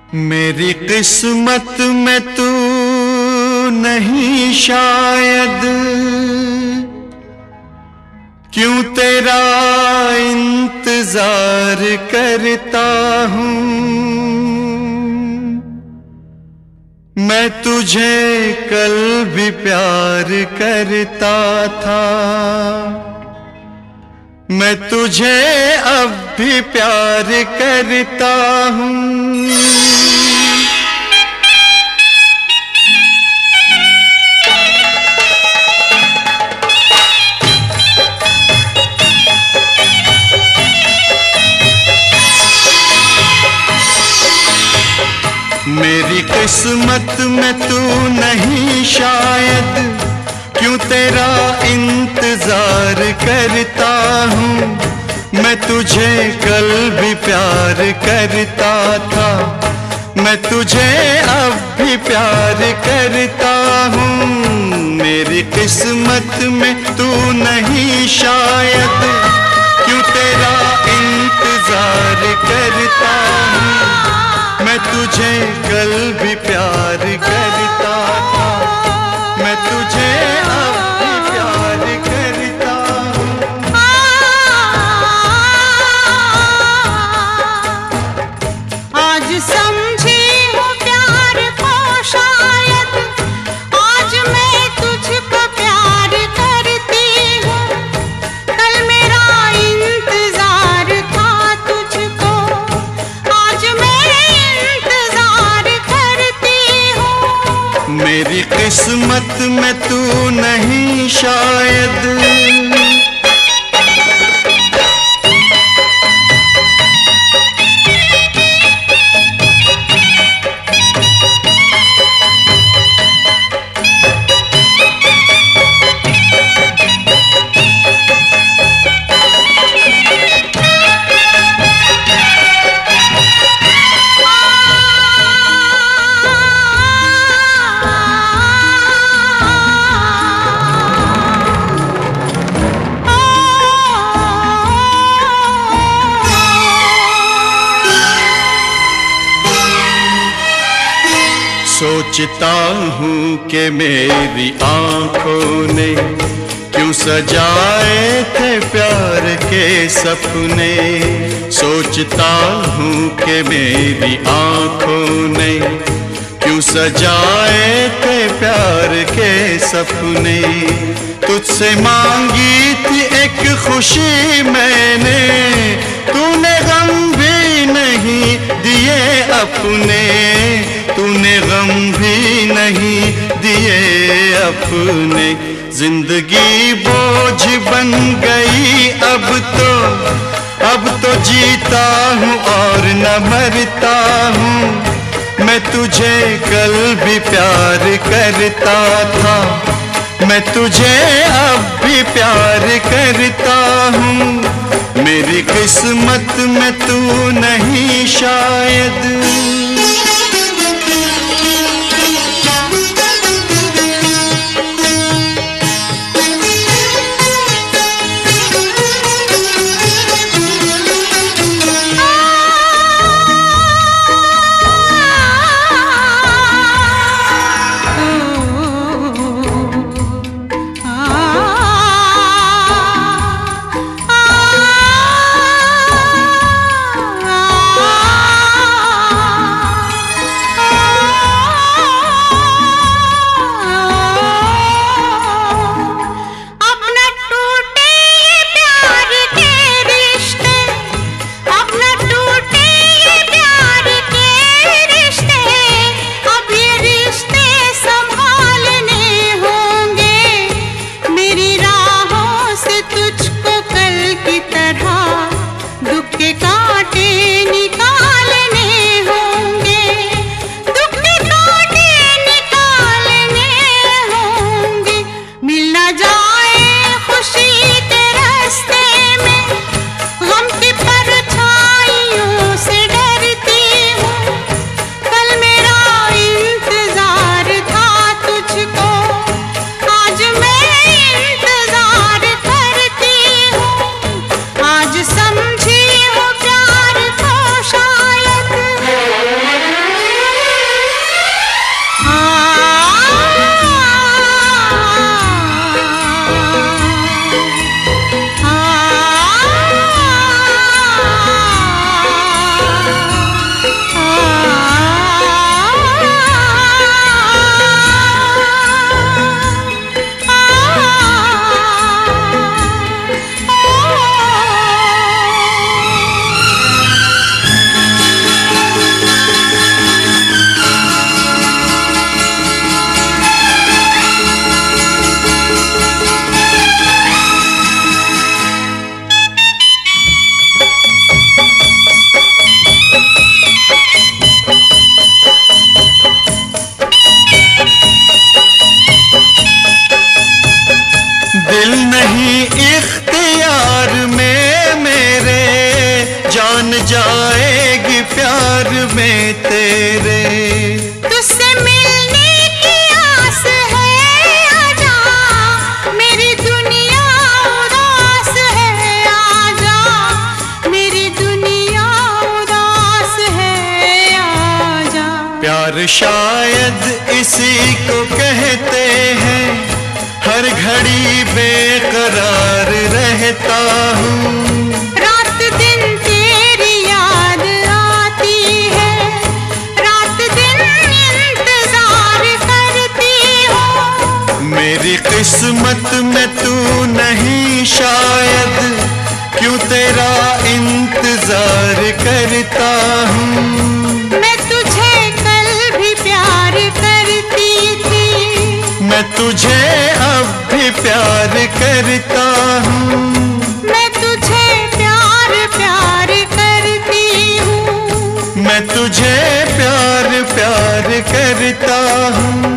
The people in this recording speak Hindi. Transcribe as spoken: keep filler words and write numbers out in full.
मेरी किस्मत में तू नहीं शायद, क्यों तेरा इंतजार करता हूँ। मैं तुझे कल भी प्यार करता था, मैं तुझे अब भी प्यार करता हूँ। मेरी किस्मत में तू नहीं शायद, क्यों तेरा इंतजार करता हूँ। मैं तुझे कल भी प्यार करता था, मैं तुझे अब भी प्यार करता हूँ। मेरी किस्मत में तू नहीं शायद, क्यों तेरा इंतजार करता हूँ। मैं तुझे कल भी प्यार करता था, मैं तुझे अब भी प्यार करता हूँ। आज समझी हूँ प्यार को शायद, आज मैं तुझको प्यार करती हूँ। कल मेरा इंतजार था तुझको, आज मैं इंतजार करती हूँ। मेरी किस्मत में तू नहीं शायद। सोचता हूँ कि मेरी आँखों ने क्यों सजाए थे प्यार के सपने। सोचता हूँ कि मेरी आँखों ने क्यों सजाए थे प्यार के सपने। तुझसे मांगी थी एक खुशी मैंने, तूने गम भी नहीं दिए अपने, तूने गम भी नहीं दिए अपने। जिंदगी बोझ बन गई अब तो, अब तो जीता हूँ और न मरता हूँ। मैं तुझे कल भी प्यार करता था, मैं तुझे अब भी प्यार करता हूँ। मेरी किस्मत में तू नहीं शायद। समझी हो प्यार जान जाएगी प्यार में तेरे। तुझसे मिलने की आस है, आजा मेरी दुनिया उदास है, आजा मेरी दुनिया उदास है, आजा। प्यार शायद इसी को कहते हैं, हर घड़ी बेकरार रहता हूँ। रात दिन तेरी याद आती है, रात दिन इंतजार करती हूँ। मेरी किस्मत में तू नहीं शायद, क्यों तेरा इंतजार करता हूँ। मैं तुझे कल भी प्यार करती थी, मैं तुझे अब भी प्यार करता हूँ। मैं तुझे प्यार प्यार करती हूँ, मैं तुझे प्यार प्यार करता हूँ।